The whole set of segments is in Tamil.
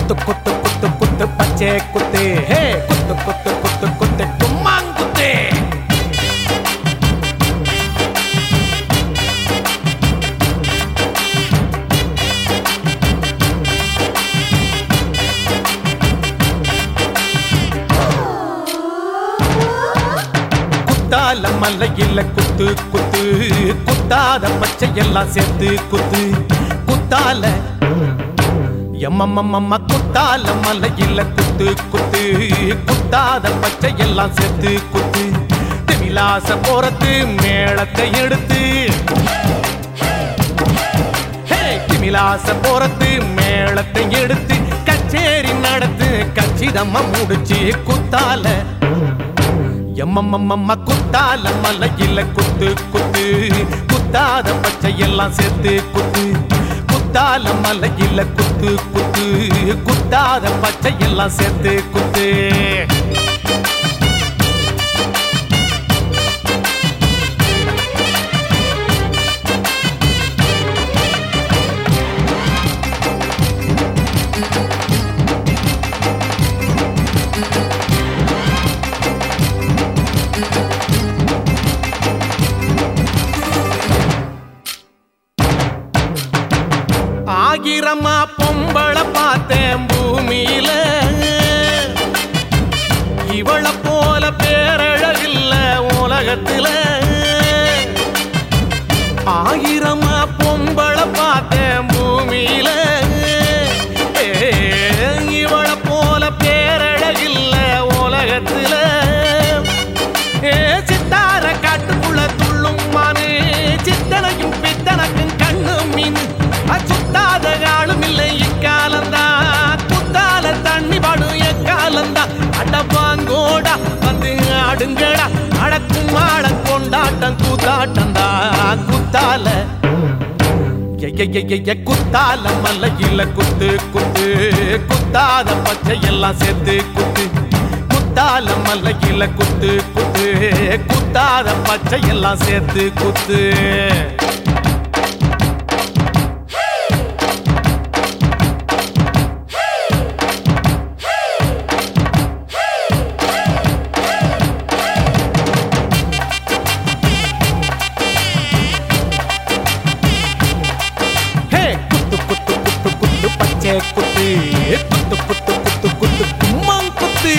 குத்து குத்து குத்து குத்து பச்சை குத்து ஹே குத்து குத்து குத்து குத்து கும்மாங்குத்து குத்தால மல்லையில குத்து குத்து குத்தாத பச்சை எல்லாம் சேர்த்து குத்து குத்தால எம்மம்மம்ம குத்தால மல்லையில குத்து குத்து குத்தாத பச்சை எல்லாம் சேர்த்து குத்து திமிலாச போறது மேளத்தை எடுத்து திமிலாச போறது மேளத்தை எடுத்து கச்சேரி நடத்து கச்சிதமா முடிச்சு குத்தால எம்மம்மம்ம குத்தால மலையில குத்து குத்து குத்தாத பச்சை எல்லாம் சேர்த்து குத்து குத்தால மலையில குத்து குத்து குத்தாத பச்சை எல்லாம் சேர்த்து குத்து ஆகிரமா பொம்பளை பார்த்தேன் பூமியில இவளை போல பேரழகில்ல உலகத்துல ஆகிரமா பொம்பளை பார்த்தேன் பூமியில இவளை போல பேரழகில்ல உலகத்துல சித்தார காட்டுக்குள்ள துள்ளும் மானு சித்தனையும் பித்தனக்கும் கண்ணு மீன் சுத்தாத காலம் இல்லை இக்காலந்தா குத்தால தண்ணி பாடும் எக்காலந்தா அடப்பாங்கோடா வந்து ஆடுங்கடா அடக்கும் ஆட கொண்டாட்டம் கூத்தாட்டந்தா குத்தால குத்தால மல்லையில குத்து குத்து குத்தாத பச்சை எல்லாம் சேர்த்து குத்து குத்தால மல்லையில குத்து குத்து குத்தாத பச்சை எல்லாம் சேர்த்து குத்து குத்து குத்து குத்து குத்து குத்து கும்மாங்குத்து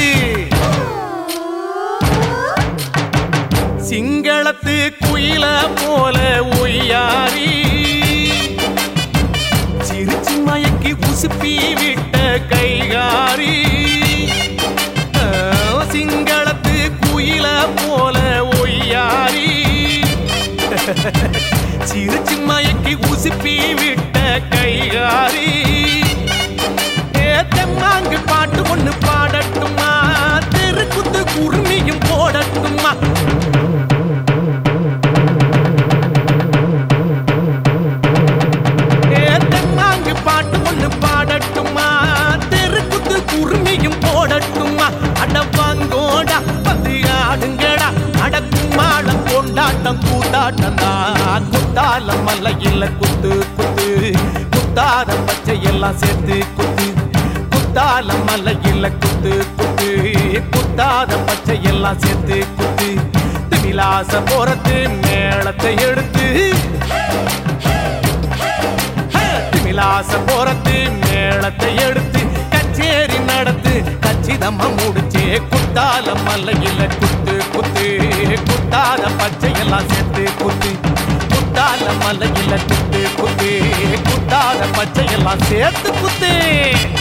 சிங்களத்து குயில போல ஒய்யாரி சிரிச்சு மயக்கி உசுப்பி விட்ட கைகாரி சிங்களத்து குயில போல ஒய்யாரி சிரிச்சு மயக்கி உசுப்பி விட்ட கைகாரி தெம்மாங்கு பாட்டு ஒண்ணு பாடட்டுமா தெருக்குத்து குருமியும் போடட்டுமா தெம்மாங்கு பாட்டு ஒண்ணு பாடட்டுமா தெருக்குத்து குருமியும் போடட்டுமா அடவாங்கோடா வந்து ஆடுங்கடா அடக்கும் ஆடம் கொண்டாட்டம் கூத்தாட்டந்தா குத்தால மல்லையில குத்து குத்து குத்தாத பச்சை எல்லாம் சேர்த்து குத்து குத்தால மல்லையில குத்து குத்து குத்தாத பச்சை எல்லாம் சேர்த்து குத்து திமிலாச போறது மேளத்தை எடுத்து திமிலாச போறது மேளத்தை எடுத்து கச்சேரி நடத்து கச்சிதமா முடிச்சே குத்தால மல்லையில குத்து குத்து குத்தாத பச்சை எல்லாம் சேர்த்து குத்து குத்தால மல்லையில குத்து குத்து குத்தாத பச்சை எல்லாம் சேர்த்து குத்து